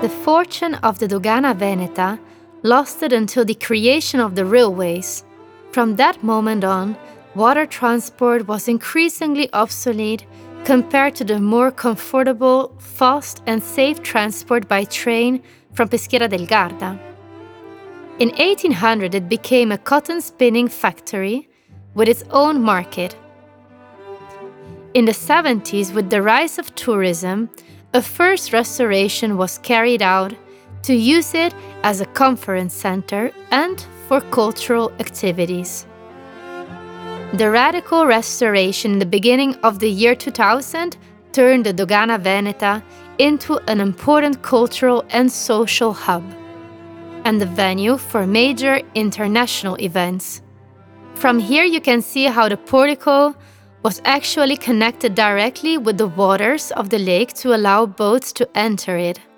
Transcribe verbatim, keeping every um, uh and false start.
The fortune of the Dogana Veneta lasted until the creation of the railways. From that moment on, water transport was increasingly obsolete compared to the more comfortable, fast and safe transport by train from Peschiera del Garda. In eighteen hundred, it became a cotton spinning factory with its own market. In the seventies, with the rise of tourism, a first restoration was carried out to use it as a conference center and for cultural activities. The radical restoration in the beginning of the year two thousand turned the Dogana Veneta into an important cultural and social hub, and the venue for major international events. From here you can see how the portico was actually connected directly with the waters of the lake to allow boats to enter it.